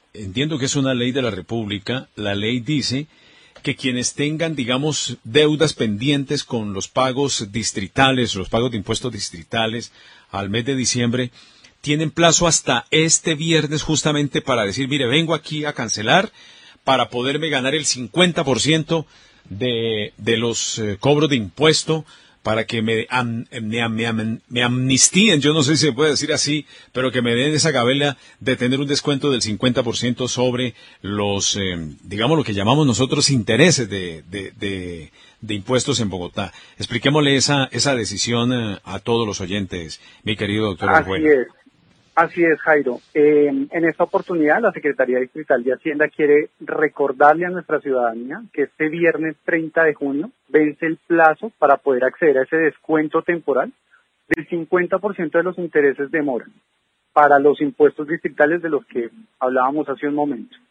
entiendo que es una ley de la República. La ley dice que quienes tengan, digamos, deudas pendientes con los pagos distritales, los pagos de impuestos distritales al mes de diciembre, tienen plazo hasta este viernes justamente para decir, mire, vengo aquí a cancelar para poderme ganar el 50% de los cobros de impuesto, para que me amnistíen, yo no sé si se puede decir así, pero que me den esa gabela de tener un descuento del 50% sobre los, digamos, lo que llamamos nosotros intereses de impuestos en Bogotá. Expliquémosle esa decisión a todos los oyentes, mi querido doctor Orjuela. Así es, Jairo. En esta oportunidad, la Secretaría Distrital de Hacienda quiere recordarle a nuestra ciudadanía que este viernes 30 de junio vence el plazo para poder acceder a ese descuento temporal del 50% de los intereses de mora para los impuestos distritales de los que hablábamos hace un momento.